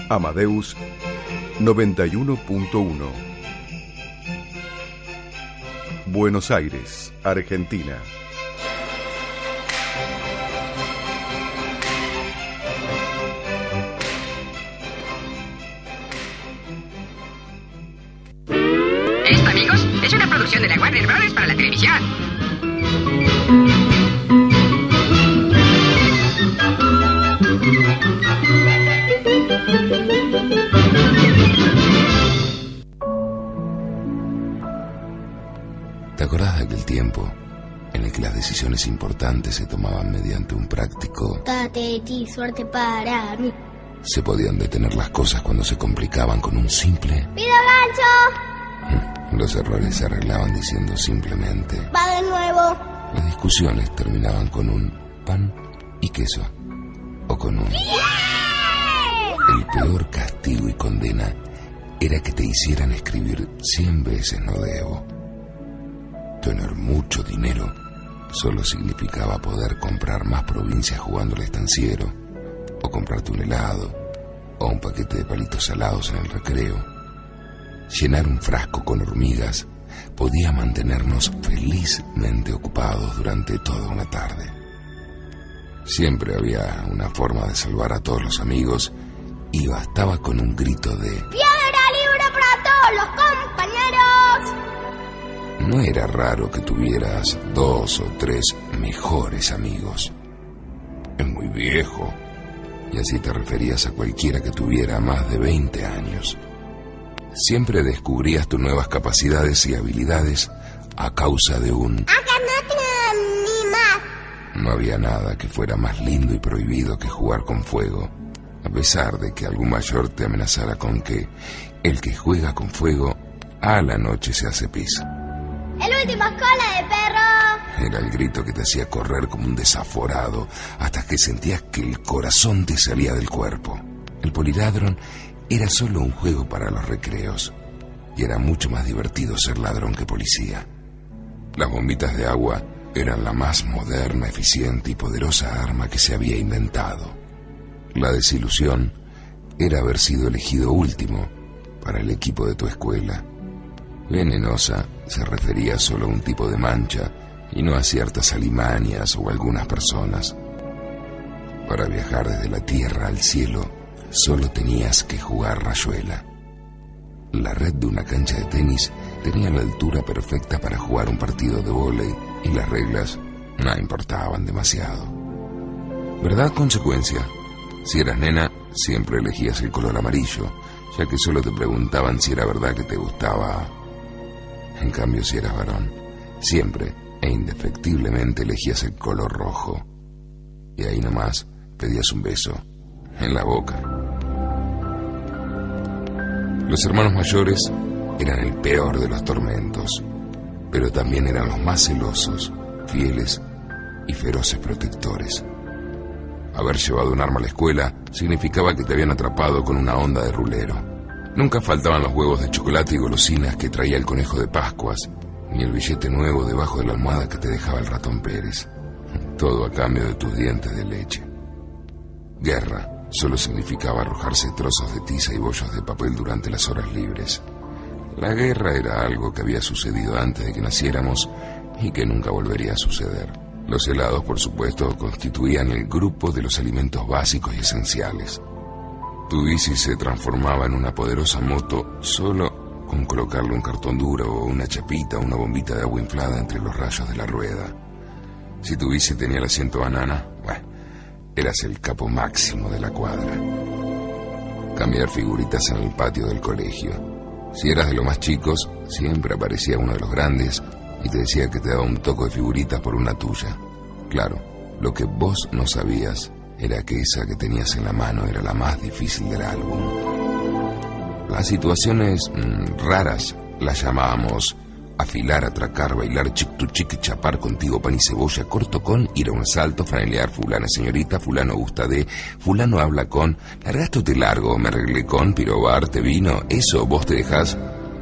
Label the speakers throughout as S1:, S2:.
S1: Amadeus 91.1. Buenos Aires, Argentina.
S2: Esto, amigos, es una producción de la Warner Bros. Para la televisión.
S3: ¿Te acordás de aquel tiempo en el que las decisiones importantes se tomaban mediante un práctico
S4: Date ti, suerte para mí?
S3: Se podían detener las cosas cuando se complicaban con un simple
S4: ¡Pido gancho!
S3: Los errores se arreglaban diciendo simplemente
S4: ¡Va de nuevo!
S3: Las discusiones terminaban con un pan y queso o con un El peor castigo y condena era que te hicieran escribir 100 veces no debo. Tener mucho dinero solo significaba poder comprar más provincias jugando al estanciero, o comprarte un helado, o un paquete de palitos salados en el recreo. Llenar un frasco con hormigas podía mantenernos felizmente ocupados durante toda una tarde. Siempre había una forma de salvar a todos los amigos y bastaba con un grito de
S4: ¡Piedra libre para todos los compañeros!
S3: No era raro que tuvieras 2 o 3 mejores amigos. Es muy viejo. Y así te referías a cualquiera que tuviera más de 20 años. Siempre descubrías tus nuevas capacidades y habilidades a causa de un
S4: ¡Acá no tengo ni más!
S3: No había nada que fuera más lindo y prohibido que jugar con fuego, a pesar de que algún mayor te amenazara con que el que juega con fuego a la noche se hace pis.
S4: ¡El último cola de perro!
S3: Era el grito que te hacía correr como un desaforado hasta que sentías que el corazón te salía del cuerpo. El poliladron era solo un juego para los recreos y era mucho más divertido ser ladrón que policía. Las bombitas de agua eran la más moderna, eficiente y poderosa arma que se había inventado. La desilusión era haber sido elegido último para el equipo de tu escuela. Venenosa se refería solo a un tipo de mancha y no a ciertas alimañas o algunas personas. Para viajar desde la tierra al cielo, solo tenías que jugar rayuela. La red de una cancha de tenis tenía la altura perfecta para jugar un partido de vóley y las reglas no importaban demasiado. ¿Verdad? Consecuencia. Si eras nena, siempre elegías el color amarillo, ya que solo te preguntaban si era verdad que te gustaba. En cambio, si eras varón, siempre e indefectiblemente elegías el color rojo. Y ahí nomás pedías un beso en la boca. Los hermanos mayores eran el peor de los tormentos, pero también eran los más celosos, fieles y feroces protectores. Haber llevado un arma a la escuela significaba que te habían atrapado con una onda de rulero. Nunca faltaban los huevos de chocolate y golosinas que traía el conejo de Pascuas, ni el billete nuevo debajo de la almohada que te dejaba el ratón Pérez. Todo a cambio de tus dientes de leche. Guerra solo significaba arrojarse trozos de tiza y bollos de papel durante las horas libres. La guerra era algo que había sucedido antes de que naciéramos y que nunca volvería a suceder. Los helados, por supuesto, constituían el grupo de los alimentos básicos y esenciales. Tu bici se transformaba en una poderosa moto solo con colocarle un cartón duro o una chapita o una bombita de agua inflada entre los rayos de la rueda. Si tu bici tenía el asiento banana, bueno, eras el capo máximo de la cuadra. Cambiar figuritas en el patio del colegio. Si eras de los más chicos, siempre aparecía uno de los grandes y te decía que te daba un toco de figuritas por una tuya. Claro, lo que vos no sabías era que esa que tenías en la mano era la más difícil del álbum. Las situaciones raras las llamábamos afilar, atracar, bailar, chic, chapar contigo, pan y cebolla, corto con, ir a un asalto, franelear, fulana señorita, fulano gusta de, fulano habla con, largaste o te largo, me arreglé con, pirobar, te vino, eso, vos te dejás.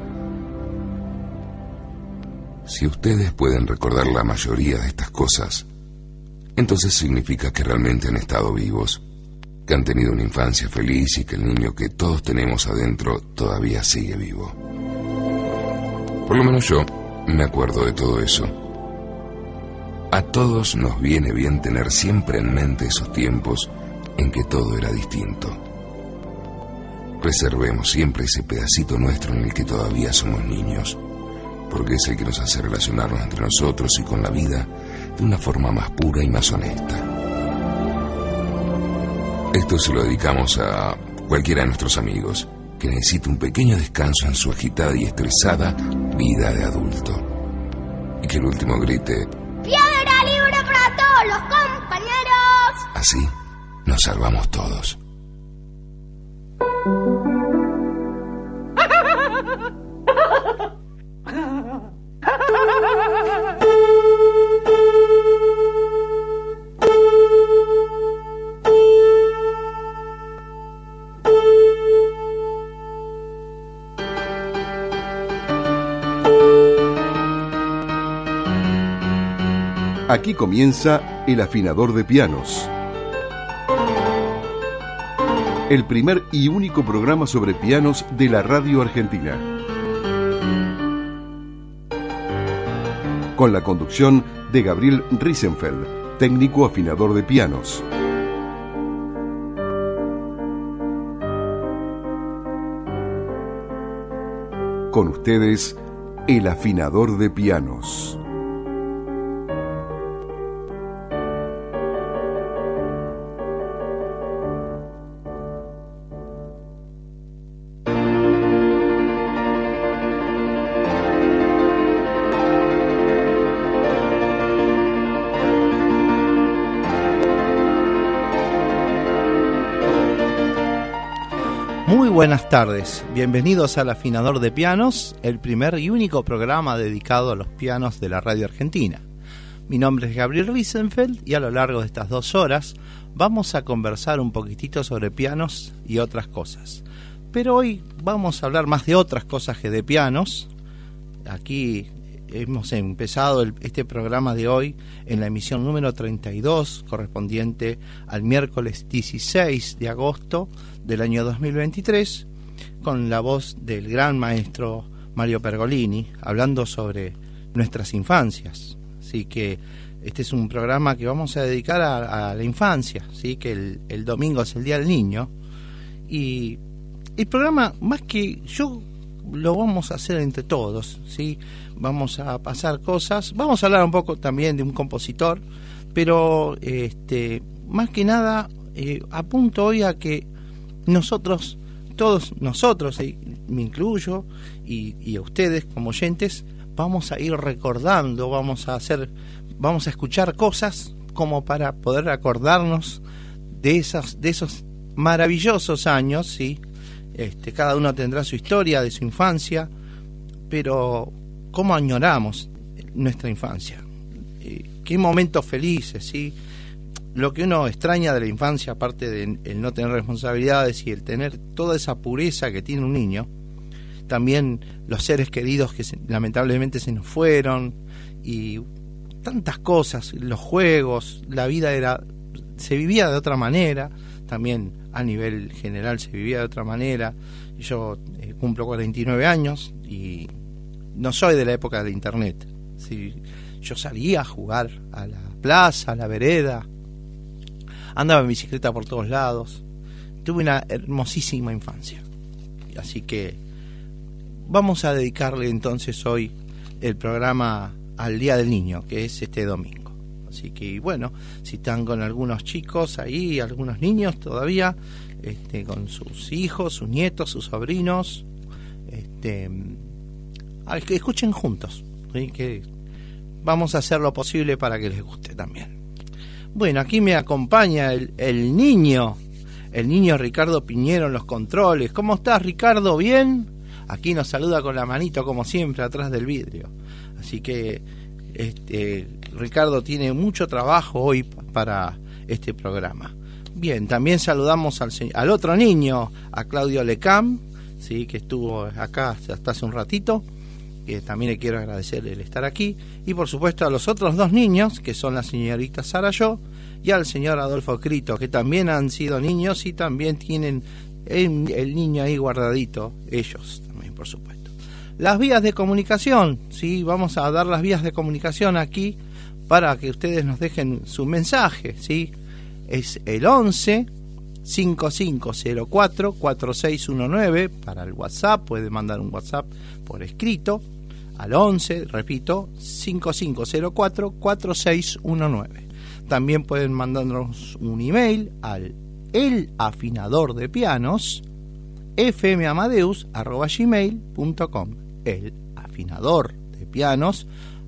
S3: Si ustedes pueden recordar la mayoría de estas cosas, entonces significa que realmente han estado vivos. que han tenido una infancia feliz y que el niño que todos tenemos adentro todavía sigue vivo. Por lo menos yo me acuerdo de todo eso. A todos nos viene bien tener siempre en mente esos tiempos en que todo era distinto. Reservemos siempre ese pedacito nuestro en el que todavía somos niños, porque es el que nos hace relacionarnos entre nosotros y con la vida de una forma más pura y más honesta. Esto se lo dedicamos a cualquiera de nuestros amigos que necesite un pequeño descanso en su agitada y estresada vida de adulto. Y que el último grite:
S4: ¡Piedra libre para todos los compañeros!
S3: Así nos salvamos todos.
S1: Aquí comienza El Afinador de Pianos, el primer y único programa sobre pianos de la radio argentina, con la conducción de Gabriel Riesenfeld, técnico afinador de pianos. Con ustedes, El Afinador de Pianos.
S5: Muy buenas tardes, bienvenidos al Afinador de Pianos, el primer y único programa dedicado a los pianos de la radio argentina. Mi nombre es Gabriel Riesenfeld y a lo largo de estas 2 horas vamos a conversar un poquitito sobre pianos y otras cosas. Pero hoy vamos a hablar más de otras cosas que de pianos. Aquí hemos empezado este programa de hoy en la emisión número 32, correspondiente al miércoles 16 de agosto del año 2023, con la voz del gran maestro Mario Pergolini, hablando sobre nuestras infancias. Así que este es un programa que vamos a dedicar a la infancia, ¿sí? Que el domingo es el Día del Niño, y el programa, más que yo, lo vamos a hacer entre todos, ¿sí? Vamos a pasar cosas, vamos a hablar un poco también de un compositor, pero más que nada apunto hoy a que nosotros, todos nosotros, me incluyo, y a ustedes como oyentes, vamos a ir recordando, vamos a escuchar cosas como para poder acordarnos de esos maravillosos años, ¿sí? Cada uno tendrá su historia de su infancia, pero cómo añoramos nuestra infancia, qué momentos felices, ¿sí? Lo que uno extraña de la infancia, aparte de el no tener responsabilidades y el tener toda esa pureza que tiene un niño, también los seres queridos que lamentablemente se nos fueron, y tantas cosas, los juegos, la vida se vivía de otra manera, también a nivel general se vivía de otra manera. Yo cumplo 49 años y no soy de la época de internet, ¿sí? Yo salía a jugar a la plaza, a la vereda, andaba en bicicleta por todos lados, tuve una hermosísima infancia. Así que vamos a dedicarle entonces hoy el programa al Día del Niño, que es este domingo. Así que bueno, si están con algunos chicos ahí, algunos niños todavía, con sus hijos, sus nietos, sus sobrinos, que escuchen juntos, ¿sí? Que vamos a hacer lo posible para que les guste también. Bueno, aquí me acompaña el niño Ricardo Piñero en los controles. ¿Cómo estás, Ricardo? ¿Bien? Aquí nos saluda con la manito, como siempre, atrás del vidrio. Así que Ricardo tiene mucho trabajo hoy para este programa. Bien, también saludamos al otro niño, a Claudio Lecam, ¿sí? Que estuvo acá hasta hace un ratito, que también le quiero agradecer el estar aquí, y por supuesto a los otros 2 niños, que son la señorita Sara Yo y al señor Adolfo Crito, que también han sido niños y también tienen el niño ahí guardadito, ellos también, por supuesto. Las vías de comunicación, ¿sí? Vamos a dar las vías de comunicación aquí para que ustedes nos dejen su mensaje, ¿sí? Es el 11 5504 4619 para el WhatsApp. Puede mandar un WhatsApp por escrito al 11, repito, 5504 4619. También pueden mandarnos un email al elafinadordepianos fmamadeus@gmail.com, elafinadordepianos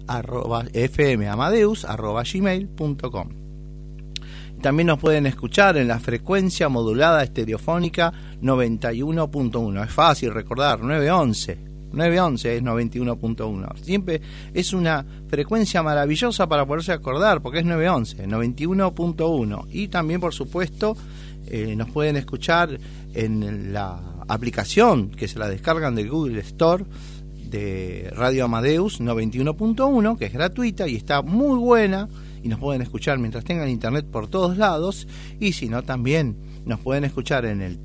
S5: fmamadeus@gmail.com. También nos pueden escuchar en la frecuencia modulada estereofónica 91.1. Es fácil recordar, 911 es 91.1. Siempre es una frecuencia maravillosa para poderse acordar, porque es 911, 91.1. Y también, por supuesto, nos pueden escuchar en la aplicación que se la descargan del Google Store de Radio Amadeus 91.1, que es gratuita y está muy buena, y nos pueden escuchar mientras tengan internet por todos lados. Y si no, también nos pueden escuchar en el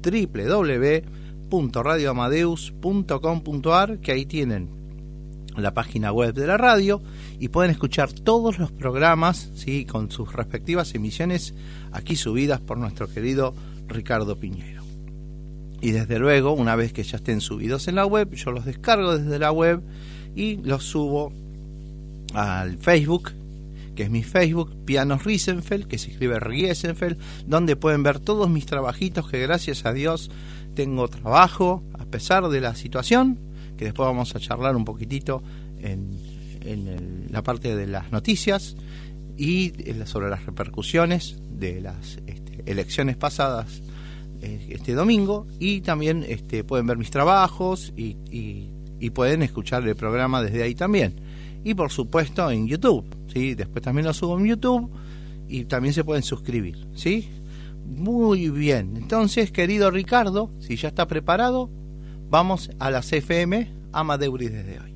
S5: www.radioamadeus.com.ar, que ahí tienen la página web de la radio y pueden escuchar todos los programas, ¿sí?, con sus respectivas emisiones aquí subidas por nuestro querido Ricardo Piñero. Y desde luego, una vez que ya estén subidos en la web, yo los descargo desde la web y los subo al Facebook, que es mi Facebook, Pianos Riesenfeld, que se escribe Riesenfeld, donde pueden ver todos mis trabajitos, que gracias a Dios tengo trabajo a pesar de la situación, que después vamos a charlar un poquitito en la parte de las noticias y sobre las repercusiones de las elecciones pasadas este domingo. Y también pueden ver mis trabajos y pueden escuchar el programa desde ahí también. Y por supuesto en YouTube, ¿sí? Después también lo subo en YouTube y también se pueden suscribir, ¿sí? Muy bien, entonces, querido Ricardo, si ya está preparado, vamos a las FM Amadeuris desde hoy.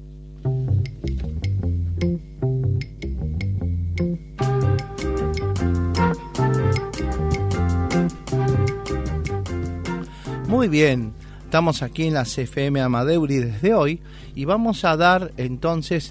S5: Muy bien, estamos aquí en las FM Amadeuris desde hoy y vamos a dar entonces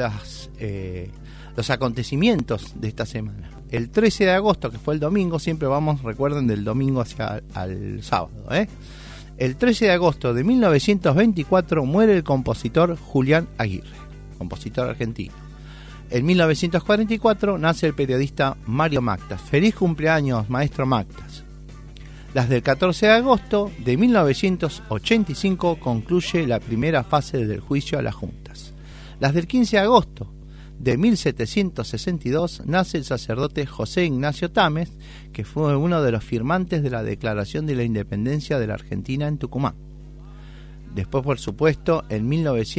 S5: los acontecimientos de esta semana. El 13 de agosto, que fue el domingo, siempre vamos, recuerden, del domingo hacia al sábado, El 13 de agosto de 1924 muere el compositor Julián Aguirre, compositor argentino. En 1944 nace el periodista Mario Mactas. Feliz cumpleaños, maestro Mactas. Las del 14 de agosto de 1985 concluye la primera fase del juicio a las juntas. Las del 15 de agosto de 1762 nace el sacerdote José Ignacio Támez, que fue uno de los firmantes de la Declaración de la Independencia de la Argentina en Tucumán. Después, por supuesto, en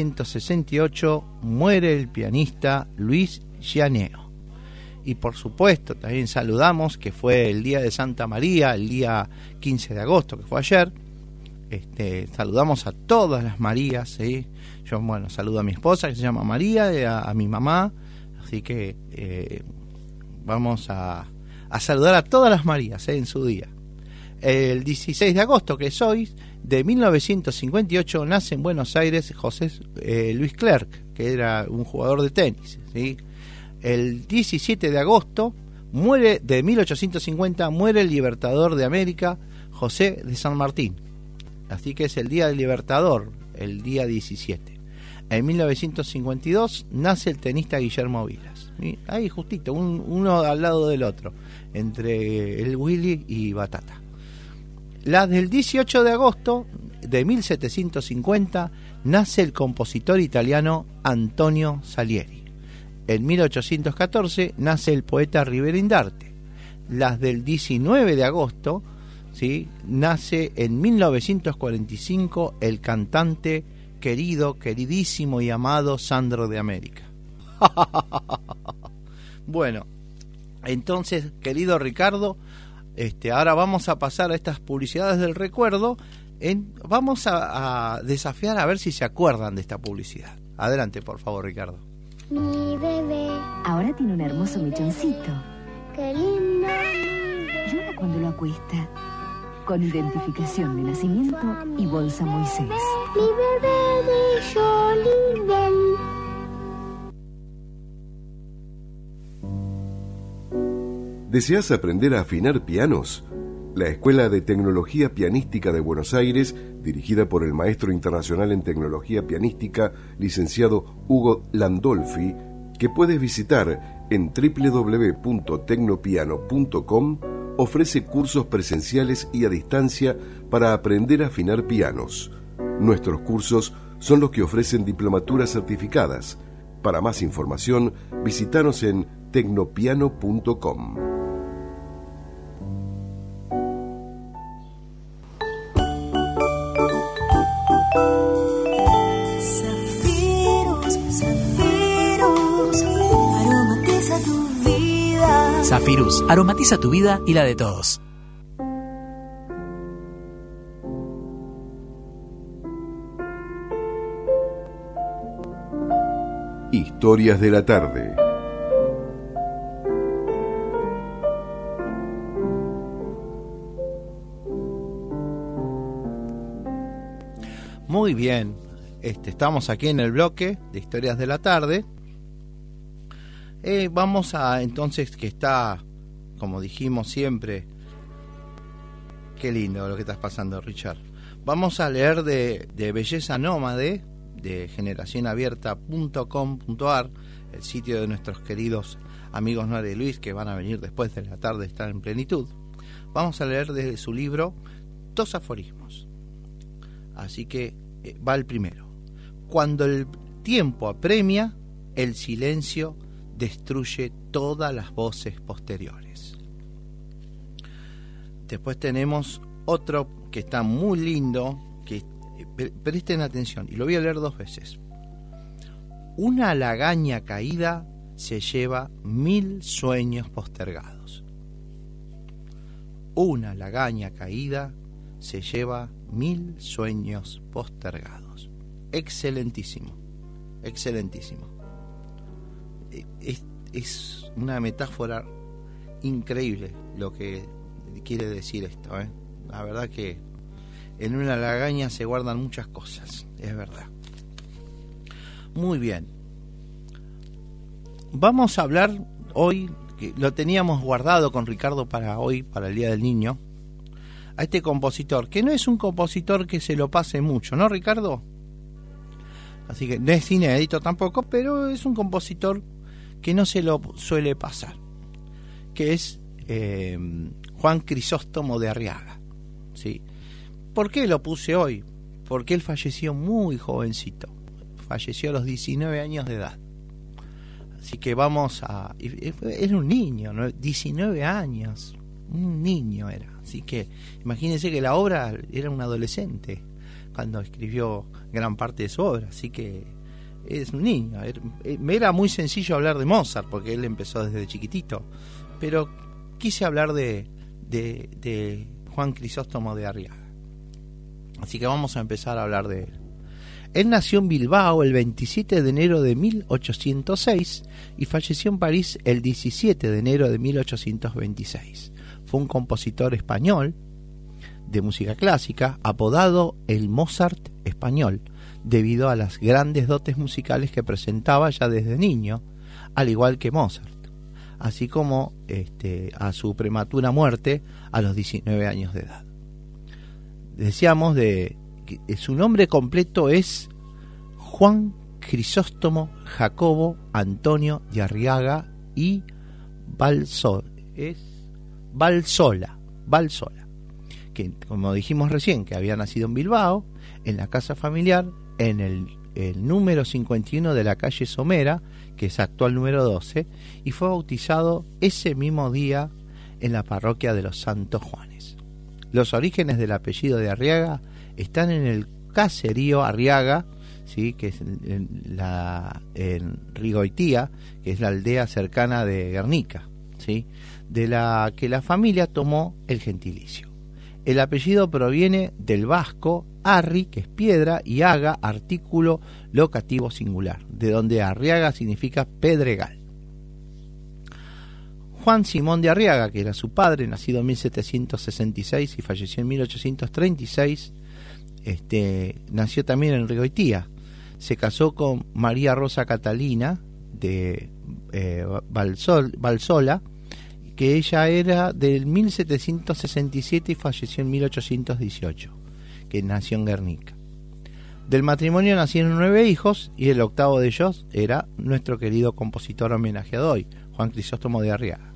S5: 1968 muere el pianista Luis Gianeo. Y por supuesto también saludamos, que fue el día de Santa María, el día 15 de agosto, que fue ayer. Saludamos a todas las Marías, ¿sí? Yo, saludo a mi esposa, que se llama María, a mi mamá, así que vamos a saludar a todas las Marías en su día. El 16 de agosto, que es hoy, de 1958, nace en Buenos Aires José Luis Clerc, que era un jugador de tenis, ¿sí? El 17 de agosto de 1850 muere el libertador de América, José de San Martín. Así que es el Día del Libertador, el día 17. En 1952 nace el tenista Guillermo Vilas. Ahí justito, uno al lado del otro, entre el Willy y Batata. La del 18 de agosto de 1750 nace el compositor italiano Antonio Salieri. En 1814 nace el poeta Riverindarte. Las del 19 de agosto, ¿sí?, nace en 1945 el cantante queridísimo y amado Sandro de América. Bueno, entonces, querido Ricardo, ahora vamos a pasar a estas publicidades del recuerdo. Vamos a desafiar a ver si se acuerdan de esta publicidad. Adelante, por favor, Ricardo.
S4: Mi bebé,
S6: ahora tiene un hermoso mechoncito.
S4: qué lindo
S6: cuando lo acuesta. Con identificación de nacimiento y bolsa Moisés.
S4: Mi bebé de Jolibel.
S1: ¿Deseas aprender a afinar pianos? La Escuela de Tecnología Pianística de Buenos Aires, dirigida por el maestro internacional en tecnología pianística, licenciado Hugo Landolfi, que puedes visitar en www.tecnopiano.com, ofrece cursos presenciales y a distancia para aprender a afinar pianos. Nuestros cursos son los que ofrecen diplomaturas certificadas. Para más información, visítanos en tecnopiano.com.
S7: Zafirus, aromatiza tu vida y la de todos.
S1: Historias de la tarde.
S5: Muy bien, estamos aquí en el bloque de Historias de la tarde. Vamos a, entonces, que está, como dijimos siempre, qué lindo lo que estás pasando, Richard. Vamos a leer de Belleza Nómade, de generacionabierta.com.ar, el sitio de nuestros queridos amigos Nora y Luis, que van a venir después de la tarde, estar en plenitud. Vamos a leer desde su libro 2 aforismos. Así que va el primero. Cuando el tiempo apremia, el silencio destruye todas las voces posteriores. Después tenemos otro que está muy lindo, que presten atención, y lo voy a leer 2 veces. Una lagaña caída se lleva 1000 sueños postergados. Una lagaña caída se lleva 1000 sueños postergados. Excelentísimo, excelentísimo. Es una metáfora increíble lo que quiere decir esto, ¿eh? La verdad que en una lagaña se guardan muchas cosas, es verdad. Muy bien. Vamos a hablar hoy, que lo teníamos guardado con Ricardo para hoy, para el Día del Niño, a este compositor, que no es un compositor que se lo pase mucho, ¿no, Ricardo? Así que no es inédito tampoco, pero es un compositor que no se lo suele pasar, que es Juan Crisóstomo de Arriaga, ¿sí? ¿Por qué lo puse hoy? Porque él falleció muy jovencito, falleció a los 19 años de edad. Así que vamos a... Era un niño, ¿no? 19 años, un niño era. Así que imagínense que la obra era un adolescente cuando escribió gran parte de su obra, así que es un niño. Era muy sencillo hablar de Mozart porque él empezó desde chiquitito, pero quise hablar de Juan Crisóstomo de Arriaga. Así que vamos a empezar a hablar de él. Él nació en Bilbao el 27 de enero de 1806 y falleció en París el 17 de enero de 1826. Fue un compositor español de música clásica, apodado el Mozart español, debido a las grandes dotes musicales que presentaba ya desde niño, al igual que Mozart, así como a su prematura muerte a los 19 años de edad. Decíamos que su nombre completo es Juan Crisóstomo Jacobo Antonio de Arriaga y Valsola, que, como dijimos recién, que había nacido en Bilbao, en la casa familiar, en el número 51 de la calle Somera, que es actual número 12, y fue bautizado ese mismo día en la parroquia de los Santos Juanes. Los orígenes del apellido de Arriaga están en el caserío Arriaga, ¿sí? Que es en Rigoitía, que es la aldea cercana de Guernica, ¿sí? De la que la familia tomó el gentilicio. El apellido proviene del vasco arri, que es piedra, y aga, artículo locativo singular, de donde Arriaga significa pedregal. Juan Simón de Arriaga, que era su padre, nacido en 1766 y falleció en 1836, nació también en Rigoitía. Se casó con María Rosa Catalina de Valsola, que ella era del 1767 y falleció en 1818, que nació en Guernica. Del matrimonio nacieron 9 hijos y el octavo de ellos era nuestro querido compositor homenajeado hoy, Juan Crisóstomo de Arriaga.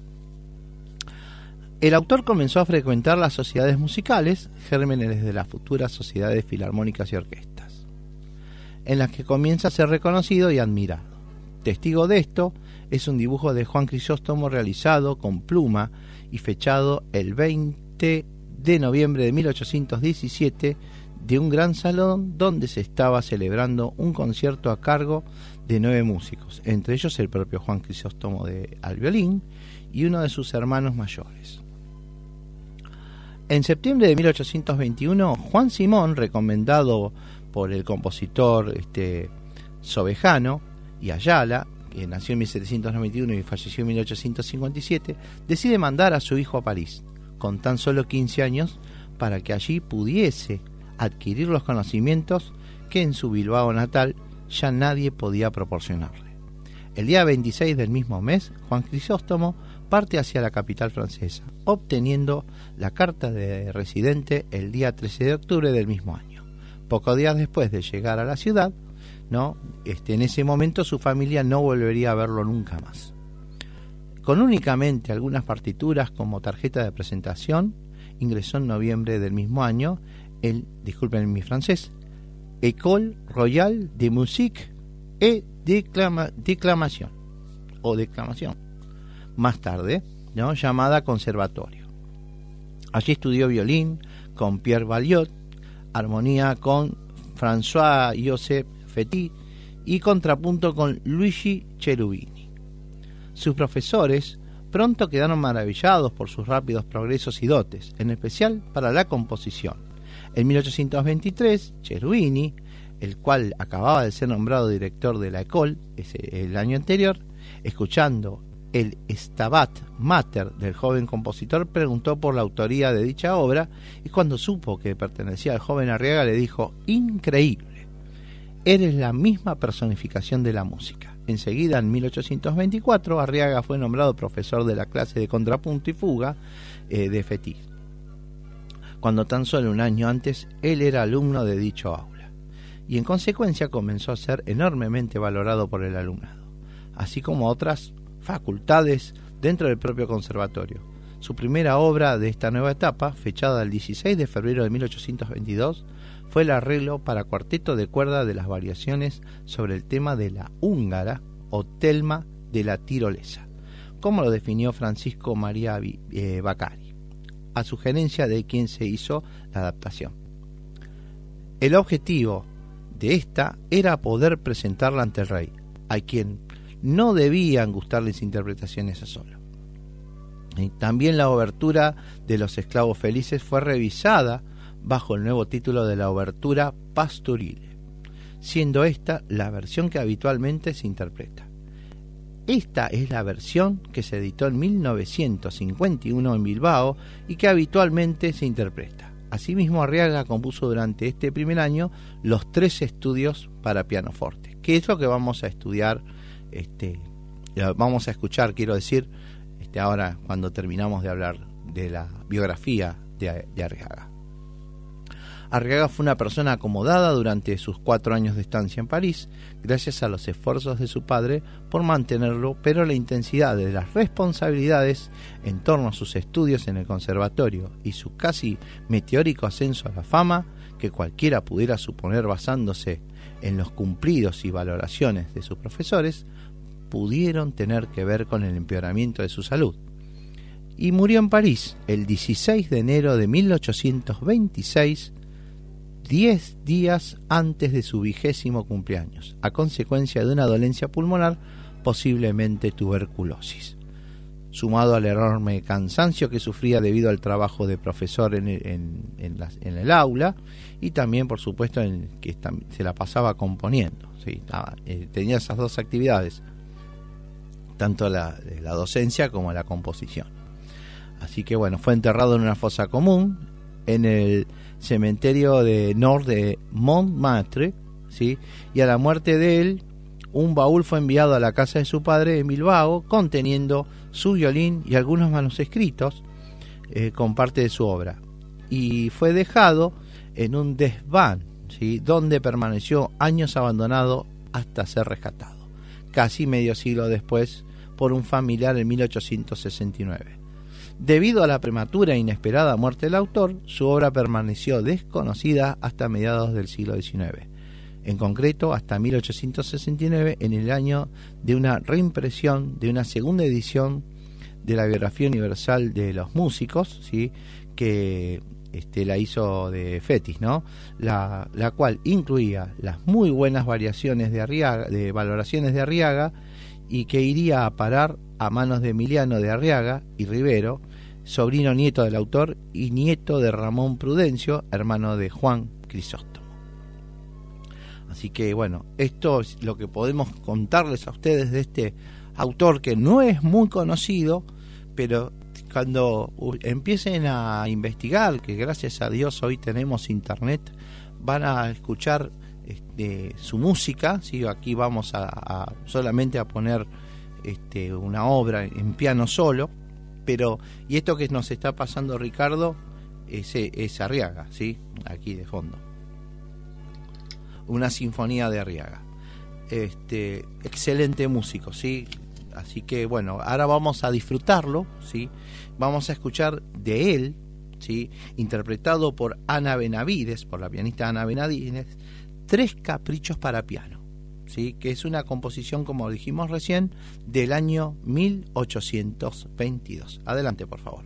S5: El autor comenzó a frecuentar las sociedades musicales, gérmenes de las futuras sociedades filarmónicas y orquestas, en las que comienza a ser reconocido y admirado. Testigo de esto es un dibujo de Juan Crisóstomo realizado con pluma y fechado el 20 de noviembre de 1817 de un gran salón donde se estaba celebrando un concierto a cargo de 9 músicos, entre ellos el propio Juan Crisóstomo al violín y uno de sus hermanos mayores. En septiembre de 1821, Juan Simón, recomendado por el compositor Sovejano y Ayala, que nació en 1791 y falleció en 1857, decide mandar a su hijo a París, con tan solo 15 años, para que allí pudiese adquirir los conocimientos que en su Bilbao natal ya nadie podía proporcionarle. El día 26 del mismo mes, Juan Crisóstomo parte hacia la capital francesa, obteniendo la carta de residente el día 13 de octubre del mismo año. Pocos días después de llegar a la ciudad, en ese momento su familia no volvería a verlo nunca más. Con únicamente algunas partituras como tarjeta de presentación, ingresó en noviembre del mismo año disculpen mi francés, École Royale de Musique et Declamación, más tarde, llamada Conservatorio. Allí estudió violín con Pierre Valliot, armonía con François-Joseph Fétis y contrapunto con Luigi Cherubini. Sus profesores pronto quedaron maravillados por sus rápidos progresos y dotes, en especial para la composición. En 1823, Cherubini, el cual acababa de ser nombrado director de la École el año anterior, escuchando el Stabat Mater del joven compositor, preguntó por la autoría de dicha obra y cuando supo que pertenecía al joven Arriaga le dijo: increíble, eres la misma personificación de la música. Enseguida, en 1824, Arriaga fue nombrado profesor de la clase de contrapunto y fuga de Fétis, cuando tan solo un año antes él era alumno de dicho aula, y en consecuencia comenzó a ser enormemente valorado por el alumnado, así como otras facultades dentro del propio conservatorio. Su primera obra de esta nueva etapa, fechada el 16 de febrero de 1822, fue el arreglo para cuarteto de cuerda de las variaciones sobre el tema de la húngara o Telma de la tirolesa, como lo definió Francisco María Baccari, a sugerencia de quien se hizo la adaptación. El objetivo de esta era poder presentarla ante el rey, a quien no debían gustarles interpretaciones a solo. Y también la obertura de Los Esclavos Felices fue revisada bajo el nuevo título de la obertura Pastorile, siendo esta la versión que habitualmente se interpreta. Esta es la versión que se editó en 1951 en Bilbao y que habitualmente se interpreta. Asimismo, Arriaga compuso durante este primer año los 3 estudios para pianoforte, que es lo que vamos a estudiar, vamos a escuchar, quiero decir, ahora cuando terminamos de hablar de la biografía de Arriaga. Arriaga fue una persona acomodada durante sus 4 años de estancia en París, gracias a los esfuerzos de su padre por mantenerlo, pero la intensidad de las responsabilidades en torno a sus estudios en el conservatorio y su casi meteórico ascenso a la fama, que cualquiera pudiera suponer basándose en los cumplidos y valoraciones de sus profesores, pudieron tener que ver con el empeoramiento de su salud. Y murió en París el 16 de enero de 1826, 10 días antes de su 20º cumpleaños, a consecuencia de una dolencia pulmonar, posiblemente tuberculosis, sumado al enorme cansancio que sufría debido al trabajo de profesor en el aula y también, por supuesto, en que se la pasaba componiendo. ¿Sí? Tenía esas 2 actividades, tanto la docencia como la composición. Así que bueno, fue enterrado en una fosa común en el cementerio de Nord de Montmartre, ¿sí? Y a la muerte de él, un baúl fue enviado a la casa de su padre en Bilbao, conteniendo su violín y algunos manuscritos con parte de su obra. Y fue dejado en un desván, ¿sí? Donde permaneció años abandonado hasta ser rescatado, casi medio siglo después, por un familiar en 1869. Debido a la prematura e inesperada muerte del autor, su obra permaneció desconocida hasta mediados del siglo XIX. En concreto, hasta 1869, en el año de una reimpresión de una segunda edición de la Biografía Universal de los Músicos, ¿sí? Que la hizo de Fétis, ¿no? La cual incluía las muy buenas variaciones de Arriaga, de valoraciones de Arriaga, y que iría a parar a manos de Emiliano de Arriaga y Rivero, sobrino nieto del autor y nieto de Ramón Prudencio, hermano de Juan Crisóstomo. Así que bueno, esto es lo que podemos contarles a ustedes de este autor que no es muy conocido, pero cuando empiecen a investigar, que gracias a Dios hoy tenemos internet, van a escuchar su música, ¿sí? Aquí vamos a solamente a poner una obra en piano solo, pero y esto que nos está pasando Ricardo es Arriaga, ¿sí? Aquí de fondo, una sinfonía de Arriaga, excelente músico, ¿sí? Así que bueno, ahora vamos a disfrutarlo, ¿sí? Vamos a escuchar de él, ¿sí? Interpretado por Ana Benavides, por la pianista Ana Benavides, 3 caprichos para piano, ¿sí? Que es una composición, como dijimos recién, del año 1822. Adelante, por favor.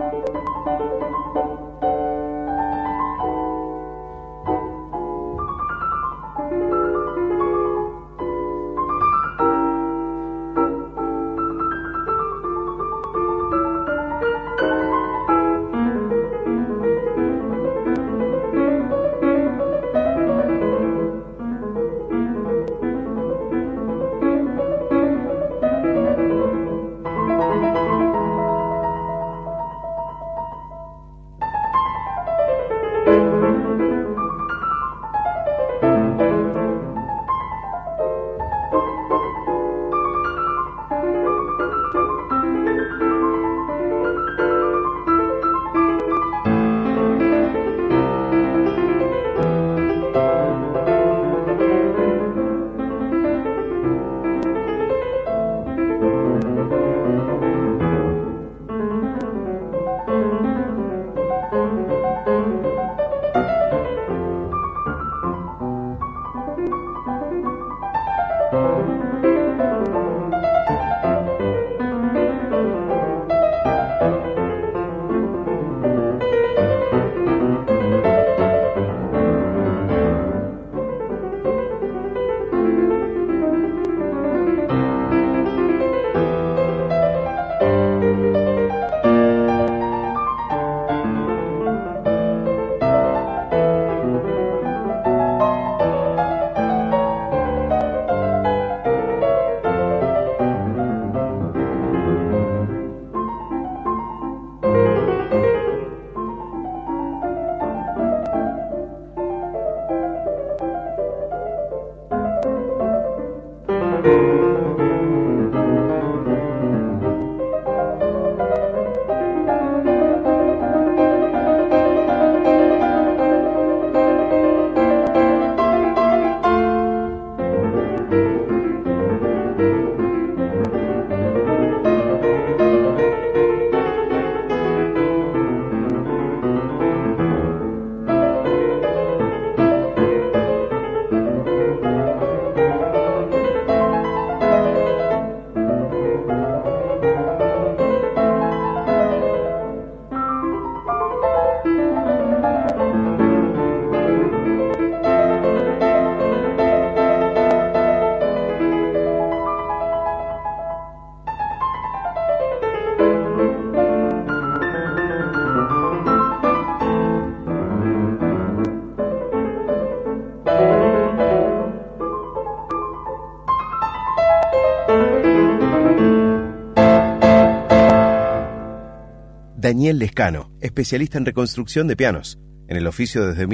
S8: Daniel Lescano, especialista en reconstrucción de pianos. En el oficio desde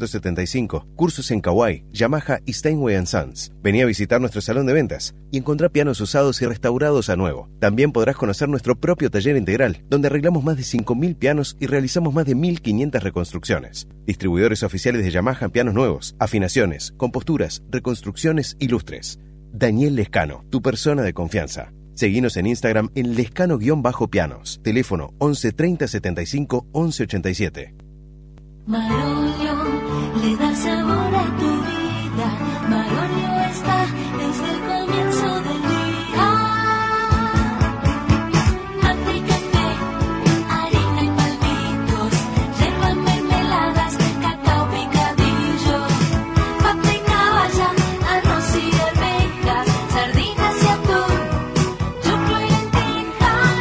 S8: 1975, cursos en Kauai, Yamaha y Steinway & Sons. Vení a visitar nuestro salón de ventas y encontrá pianos usados y restaurados a nuevo. También podrás conocer nuestro propio taller integral, donde arreglamos más de 5.000 pianos y realizamos más de 1.500 reconstrucciones. Distribuidores oficiales de Yamaha en pianos nuevos, afinaciones, composturas, reconstrucciones y lustres. Daniel Lescano, tu persona de confianza. Seguinos en Instagram en lescano_pianos. Teléfono 11 30 75 11 87.
S9: Marolio le da sabor a tu vida. Marolio está desde el comienzo del día. Mate y café, harina y palmitos, yerba, mermeladas, cacao picadillo, papa y caballa, arroz y arvejas, sardinas y atún, choclo y lentejas.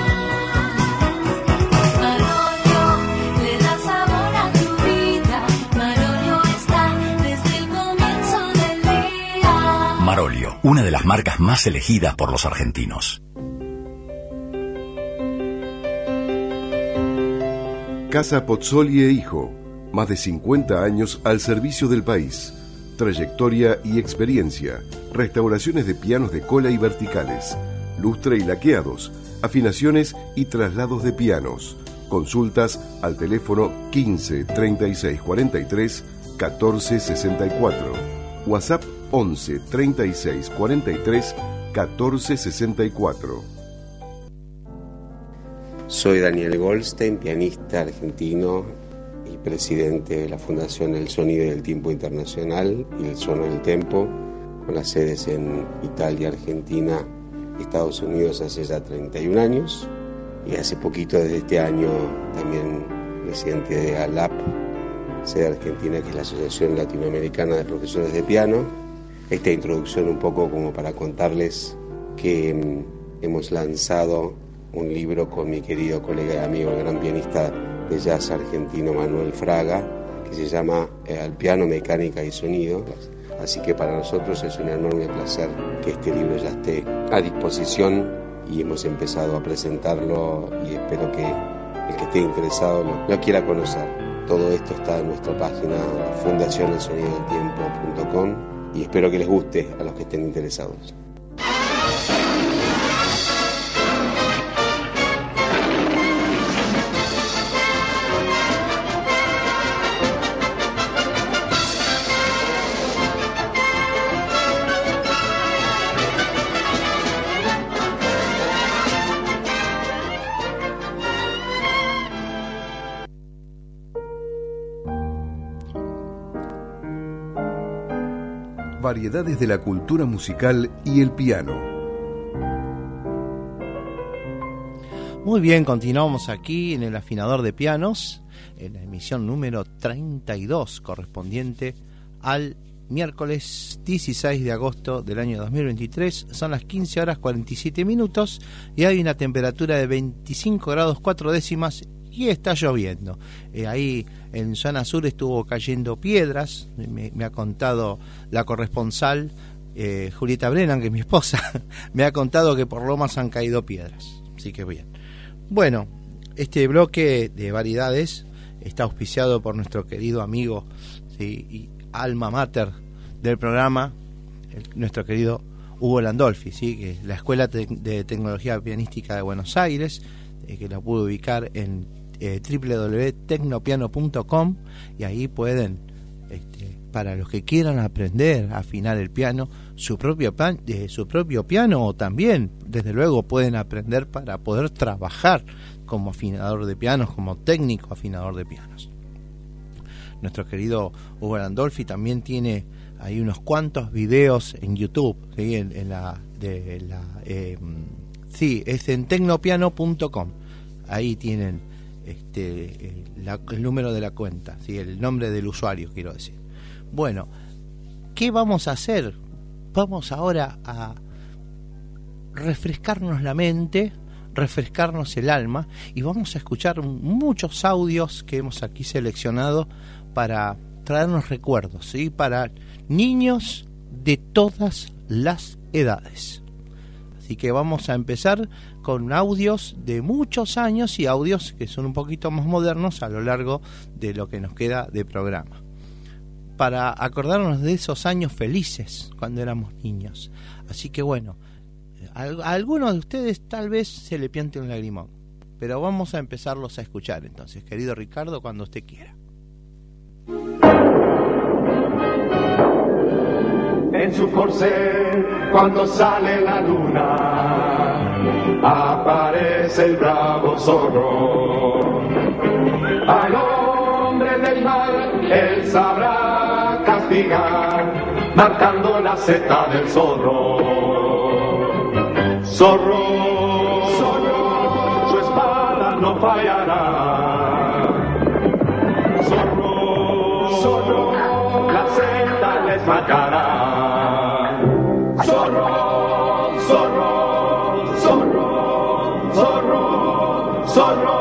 S9: Marolio le da sabor a tu vida. Marolio está desde el comienzo del día.
S10: Marolio, una de las marcas más elegidas por los argentinos.
S1: Casa Pozzoli e Hijo, más de 50 años al servicio del país. Trayectoria y experiencia, restauraciones de pianos de cola y verticales, lustre y laqueados, afinaciones y traslados de pianos. Consultas al teléfono 15 36 43 14 64. WhatsApp 11 36 43 14 64.
S11: Soy Daniel Goldstein, pianista argentino y presidente de la Fundación El Sonido y el Tiempo Internacional y el Sono del Tempo, con las sedes en Italia, Argentina y Estados Unidos hace ya 31 años. y hace poquito, desde este año, también presidente de ALAP, sede argentina, que es la Asociación Latinoamericana de Profesores de Piano. Esta introducción un poco como para contarles que hemos lanzado un libro con mi querido colega y amigo, el gran pianista de jazz argentino Manuel Fraga, que se llama Al piano, mecánica y sonido. Así que para nosotros es un enorme placer que este libro ya esté a disposición y hemos empezado a presentarlo y espero que el que esté interesado lo quiera conocer. Todo esto está en nuestra página fundacionelsonidodeltiempo.com y espero que les guste a los que estén interesados.
S1: Variedades de la cultura musical y el piano.
S5: Muy bien, continuamos aquí en el afinador de pianos, en la emisión número 32, correspondiente al miércoles 16 de agosto del año 2023. Son las 15 horas 47 minutos y hay una temperatura de 25 grados 4 décimas y está lloviendo. Ahí en zona sur estuvo cayendo piedras, me ha contado la corresponsal Julieta Brennan, que es mi esposa, me ha contado que por Lomas han caído piedras, así que bien. Bueno, este bloque de variedades está auspiciado por nuestro querido amigo, ¿sí?, y alma mater del programa, nuestro querido Hugo Landolfi, ¿sí?, que es la Escuela de Tecnología Pianística de Buenos Aires, que la pude ubicar en www.tecnopiano.com, y ahí pueden, para los que quieran aprender a afinar el piano, su propio piano, o también, desde luego, pueden aprender para poder trabajar como afinador de pianos, como técnico afinador de pianos. Nuestro querido Hugo Landolfi también tiene ahí unos cuantos videos en YouTube, ¿sí?, es en tecnopiano.com. Ahí tienen el número de la cuenta, ¿sí?, el nombre del usuario, quiero decir. Bueno, ¿qué vamos a hacer? Vamos ahora a refrescarnos la mente, refrescarnos el alma, y vamos a escuchar muchos audios que hemos aquí seleccionado para traernos recuerdos, ¿sí?, para niños de todas las edades. Así que vamos a empezar con audios de muchos años y audios que son un poquito más modernos a lo largo de lo que nos queda de programa, para acordarnos de esos años felices cuando éramos niños. Así que bueno, a algunos de ustedes tal vez se le piante un lagrimón, pero vamos a empezarlos a escuchar entonces. Querido Ricardo, cuando usted quiera.
S12: En su corcel, cuando sale la luna, aparece el bravo zorro. Al hombre del mal, él sabrá castigar, marcando la seta del zorro. Zorro, zorro, su espada no fallará. Zorro, zorro, la seta les marcará. Zorro, zorro, zorro, zorro, zorro.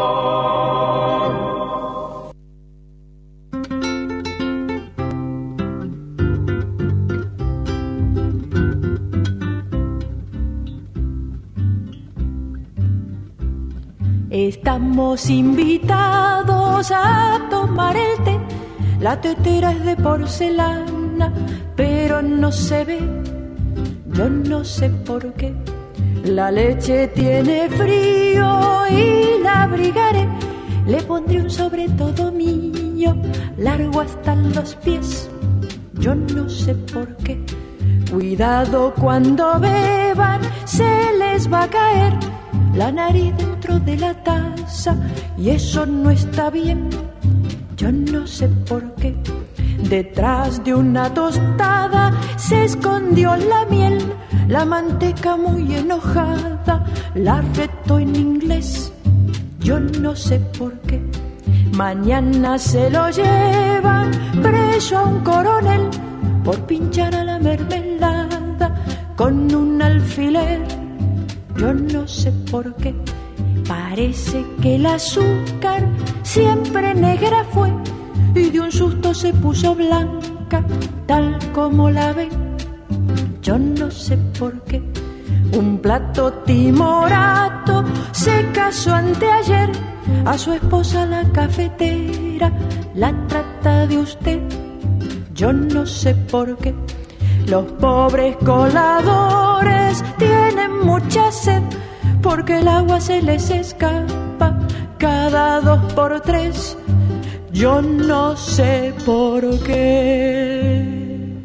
S9: Estamos invitados a tomar el té. La tetera es de porcelana, pero no se ve. Yo no sé por qué. La leche tiene frío y la abrigaré. Le pondré un sobre todo mío, largo hasta los pies. Yo no sé por qué. Cuidado cuando beban, se les va a caer la nariz dentro de la taza y eso no está bien. Yo no sé por qué. Detrás de una tostada se escondió la miel, la manteca muy enojada la retó en inglés. Yo no sé por qué. Mañana se lo llevan preso a un coronel por pinchar a la mermelada con un alfiler. Yo no sé por qué. Parece que el azúcar siempre negra fue y de un susto se puso blanca, tal como la ve. Yo no sé por qué. Un plato timorato se casó anteayer, a su esposa la cafetera la trata de usted. Yo no sé por qué. Los pobres coladores tienen mucha sed, porque el agua se les escapa cada 2 por 3. Yo no sé por qué.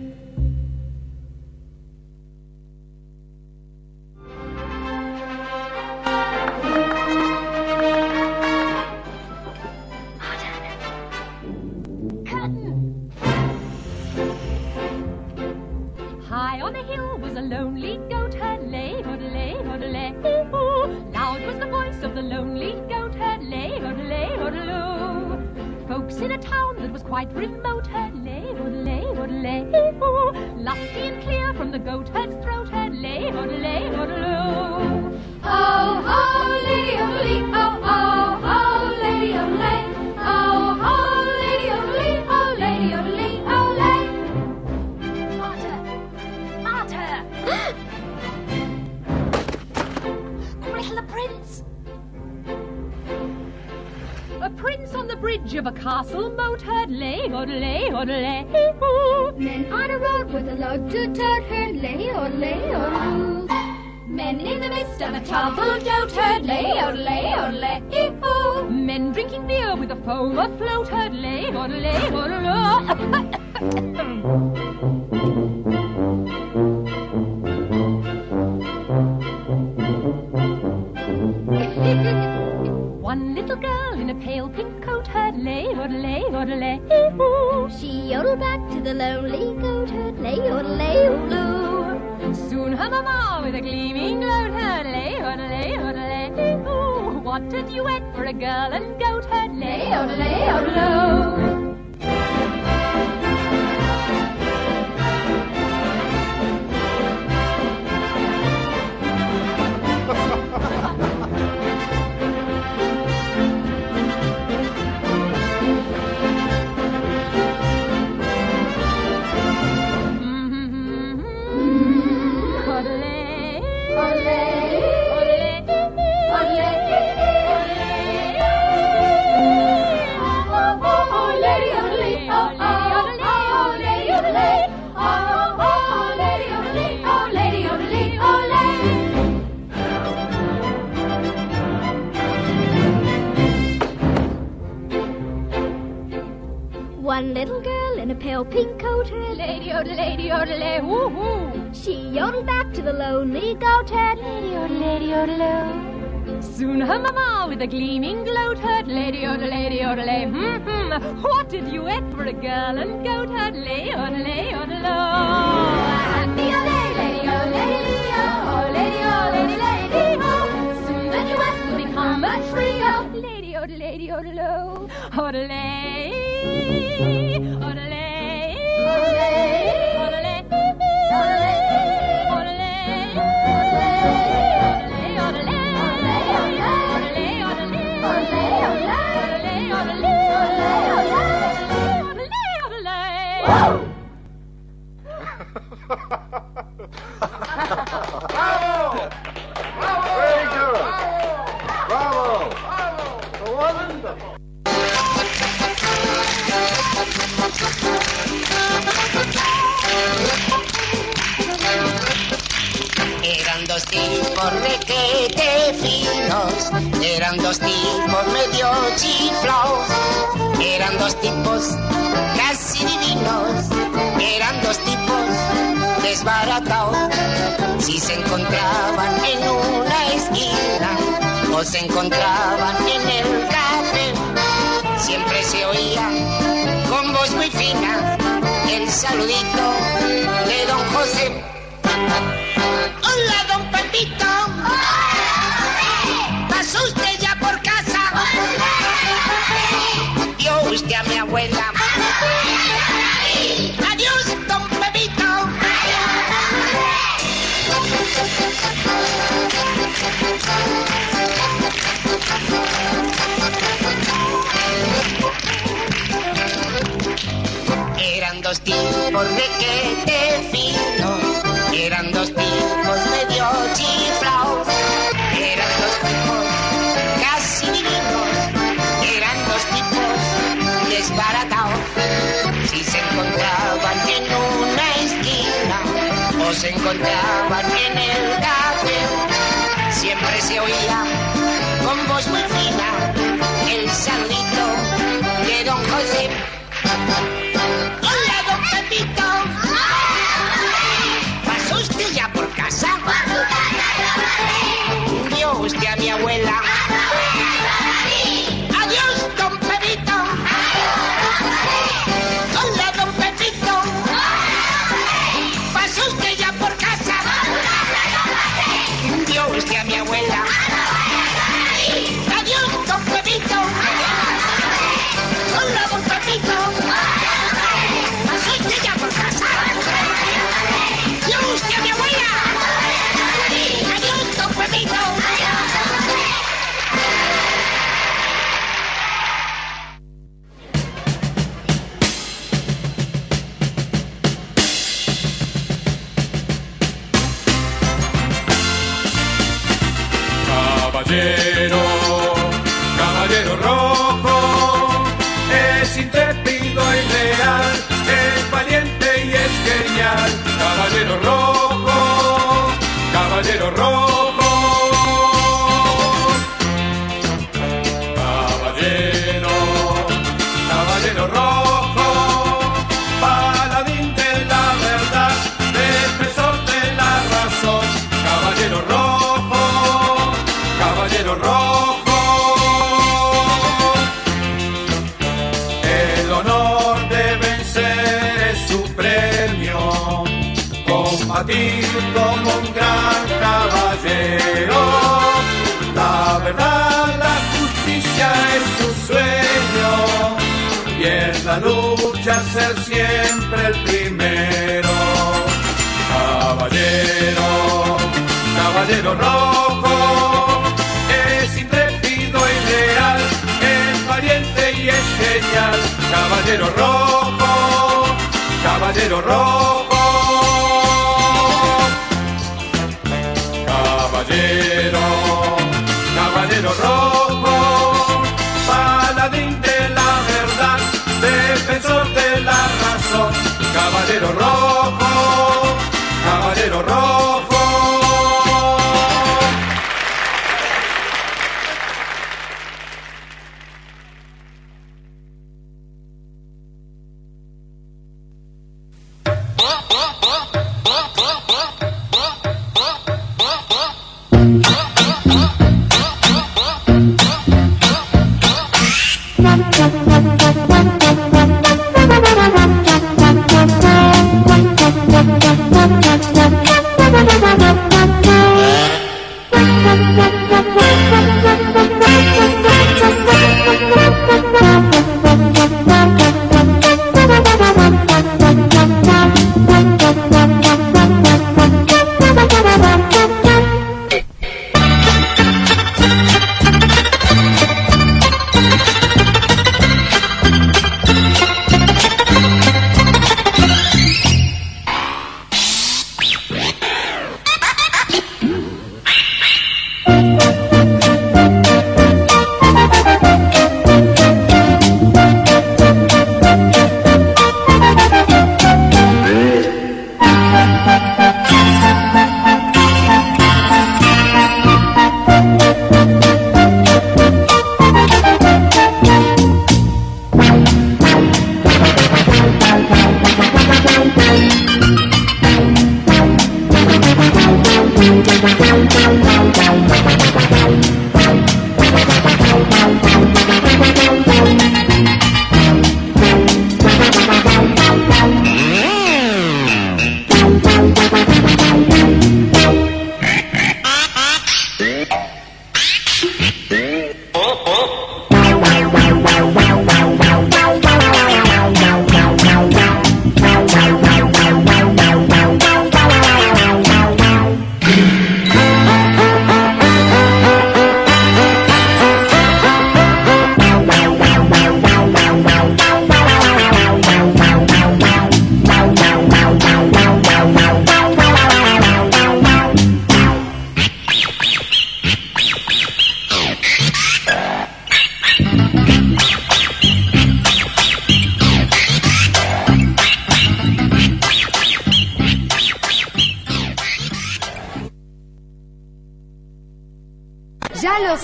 S13: High on a hill was a lonely goat herd, lay, hodelay, hodelay, ooh. Loud was the voice of the lonely goat herd, lay, hodelay, hodeloo. Folks in a town that was quite remote heard, lay, hodelay, hodelay, ooh. Lusty and clear from the goat herd's throat heard, lay, hodelay, hodeloo. Oh, oh, lady, hodelay, oh, oh, oh, lady, hodelay, oh, oh, lady, hodelay, oh, lady, hodelay, oh, lay. Gretel the Prince! A prince on the bridge of a castle moat heard, lay, hodelay, hodelay, ooh. Men on a road with a load to tote heard, lay, hodelay, hodeloo. Men in the midst of a troubled jout heard, lay, hodelay, hodelay, ooh. Men drinking beer with a foam afloat heard, lay, hodelay, hodeloo. One little girl in a pale pink coat heard, lay, hodelay, hodelay, ooh. She yodeled back to the lonely goat herd, lay, hodelay, hodeloo. Soon her mamma with a gleaming gloat heard, lay, hodelay, hodelay, ooh. What a duet for a girl and goat herd, lay, hodelay, hodeloo. One little girl in a pale pink coat heard, lady, odelay, woo-hoo. She yodeled back to the lonely goat herd, lady, odelay. Soon her mamma with a gleaming gloat heard, lady, odelay, What did you eat for a girl and goat herd, lady, odelay, And the lady, oh, lady, oh. Soon the duet will become a trio, lady, odelay, odelay.
S12: Bravo! Bravo! Very good. Bravo! Bravo! Wonderful.
S14: Eran dos tipos requete finos, eran dos tipos medio chiflaos, eran dos tipos casi divinos, eran dos tipos desbaratados. Si se encontraban en una esquina o se encontraban en el café, siempre se oía con voz muy fina saludito de don José. Hola, don Pepito. ¿Pasó usted ya por casa? ¿Vio usted a mi abuela? Adiós, don Pepito. Eran dos tipos requete finos, eran dos tipos medio chiflaos, eran dos tipos casi divinos, eran dos tipos desbaratados. Si se encontraban en una esquina o se encontraban en el café, siempre se oía con voz muy fina el saludito de don José. Hola, don Pepito. ¿Pasó usted ya por casa? ¿Vio usted a mi abuela? Adiós, don Pepito. Hola, don Pepito. ¿Pasó usted ya por casa? ¿Vio usted a mi abuela? Adiós, don Pepito. Hola, don Pepito. ¿Pasó usted ya por casa? ¿Vio usted a mi abuela? Adiós, don Pepito.
S15: Caballero, caballero rojo, es intrépido y leal, es valiente y es genial. Caballero rojo, caballero rojo. Caballero, caballero rojo, paladín de la verdad, defensor de la razón. Caballero rojo, caballero rojo. El honor de vencer es su premio, combatir como un gran caballero. La verdad, la justicia es su sueño, y en la lucha ser siempre el primero. Caballero, caballero rojo, es intrépido y leal, es valiente y es genial. Caballero rojo, caballero rojo. Caballero, caballero rojo, paladín de la verdad, defensor de la razón. Caballero rojo, caballero rojo.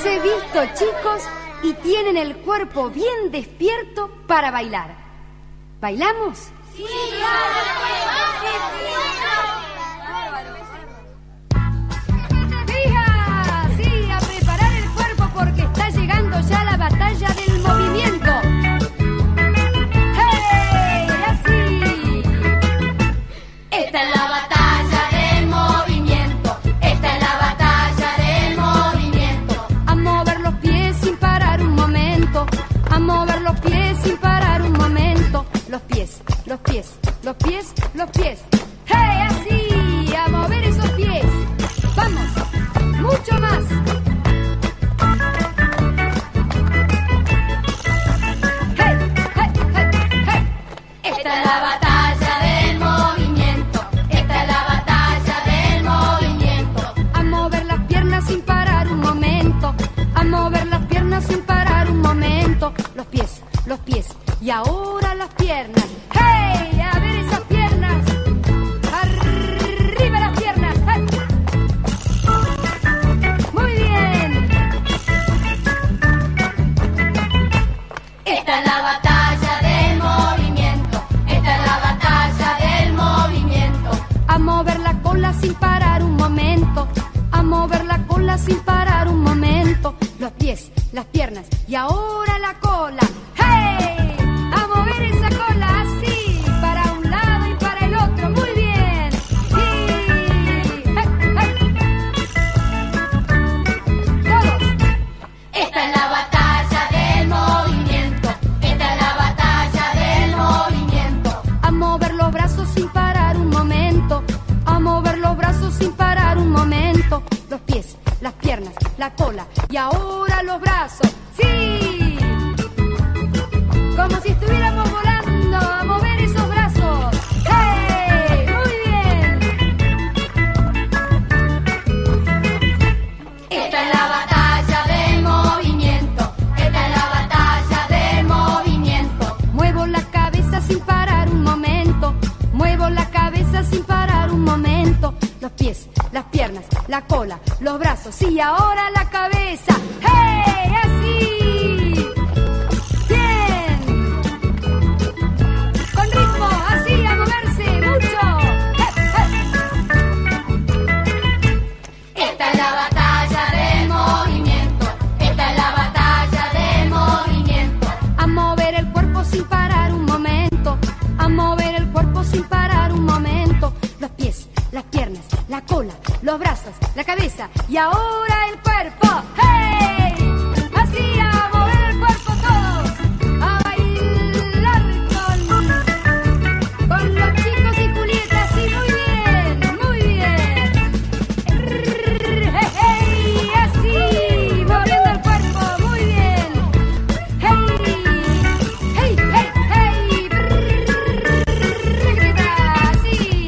S16: Los he visto, chicos, y tienen el cuerpo bien despierto para bailar. ¿Bailamos?
S4: Sí,
S16: ¡Fija! Sí, a preparar el cuerpo porque está llegando ya la batalla del movimiento. ¡Hey! Así.
S4: Esta es la batalla del movimiento. Esta es la batalla del movimiento.
S16: A mover los pies sin parar un momento. A mover los pies sin parar un momento. Los pies, los pies, los pies, los pies. ¡Hey! Así, a mover esos pies. Vamos, mucho más. ¡Hey, hey, hey, hey!
S4: Esta es la batalla del movimiento. Esta es la batalla del movimiento.
S16: A mover las piernas sin parar un momento. A mover las piernas sin parar un momento. Los pies, los pies. Y ahora las piernas. ¡Hey! A ver esas piernas. Arriba las piernas. ¡Hey! Muy bien.
S4: Esta es la batalla del movimiento. Esta es la batalla del movimiento.
S16: A mover la cola sin parar un momento. A mover la cola sin parar un momento. Los pies, las piernas y ahora la cola. ¡Hey! A mover esa cola así, para un lado y para el otro. Muy bien. Y... ¡hey, hey! Todos.
S4: Esta es la batalla del movimiento. Esta es la batalla del movimiento.
S16: A mover los brazos sin parar un momento. A mover los brazos sin parar un momento. Los pies, las piernas, la cola y ahora los brazos. ¡Sí! Como si estuviéramos volando a mover esos brazos. ¡Hey! Muy bien.
S4: Esta es la batalla del movimiento. Esta es la batalla del movimiento.
S16: Muevo la cabeza sin parar un momento. Muevo la cabeza sin parar un momento. Los pies, las piernas, la cola, los brazos y ahora la cabeza. ¡Hey! Así. Bien. Con ritmo, así a moverse mucho.
S4: Esta es la batalla del movimiento. Esta es la batalla del movimiento.
S16: A mover el cuerpo sin parar un momento. A mover el cuerpo sin parar un momento. Los pies, las piernas, la cola, los brazos, la cabeza y ahora el cuerpo. ¡Hey! Así a mover el cuerpo todos. A bailar con los chicos y Julieta. Sí, muy bien, muy bien. ¡Hey! Así, moviendo el cuerpo, muy bien. ¡Hey! ¡Hey, hey, hey! Así.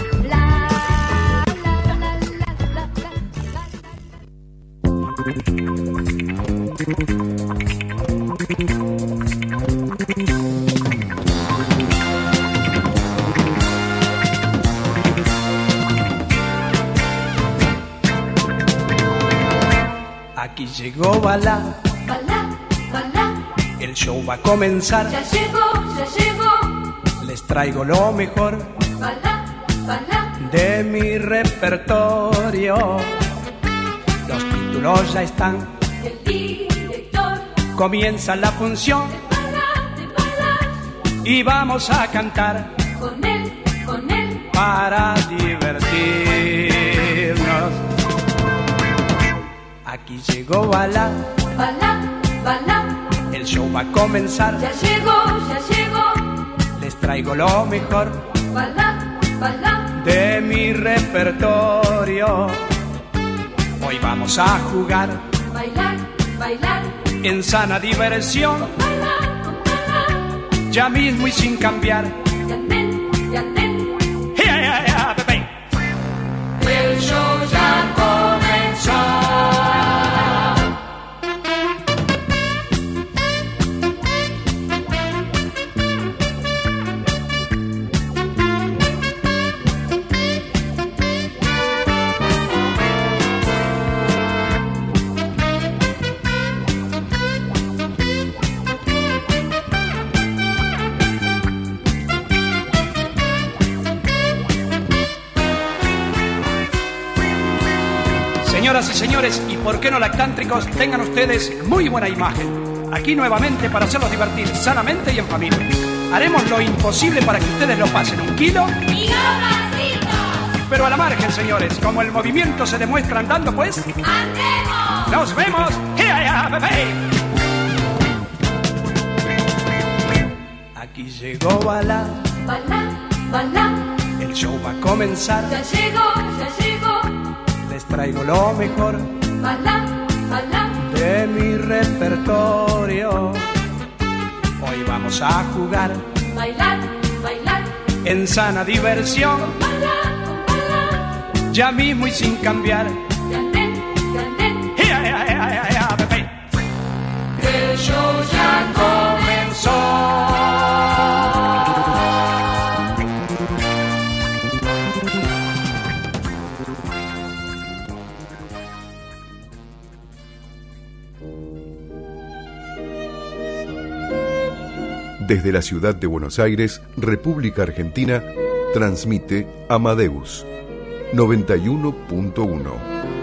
S17: Aquí llegó Balá,
S4: Balá, balá.
S17: el show va a comenzar.
S4: Ya llegó.
S17: Les traigo lo mejor
S4: Balá, balá.
S17: de mi repertorio. Los títulos ya están,
S4: Y el director
S17: comienza la función
S4: de balá.
S17: y vamos a cantar
S4: Con él.
S17: para divertirnos. Aquí llegó Balá,
S4: Balá, balá.
S17: el show va a comenzar.
S4: Ya llegó.
S17: Les traigo lo mejor
S4: Balá, balá.
S17: de mi repertorio. Hoy vamos a jugar
S4: Bailar, bailar.
S17: en sana diversión,
S4: Balá,
S17: ya mismo y sin cambiar.
S4: Yandén.
S17: Pepe.
S4: El show ya comenzó.
S17: señores, y por qué no lactántricos, tengan ustedes muy buena imagen. Aquí nuevamente para hacerlos divertir sanamente y en familia. Haremos lo imposible para que ustedes lo pasen 1 kilo.
S4: ¡Y 2 vasitos!
S17: Pero a la margen, señores, como el movimiento se demuestra andando, pues...
S4: ¡Andemos!
S17: ¡Nos vemos! Aquí llegó Balá.
S4: Balá, Balá.
S17: El show va a comenzar.
S4: Ya llegó, ya llegó.
S17: Les traigo lo mejor
S4: Balá, Balá.
S17: de mi repertorio. Hoy vamos a jugar,
S4: Bailar, bailar.
S17: en sana diversión.
S4: Balá, balá.
S17: Ya mismo y sin cambiar.
S4: Ganen, ganen.
S17: El show ya comenzó.
S1: Desde la ciudad de Buenos Aires, República Argentina, transmite Amadeus 91.1.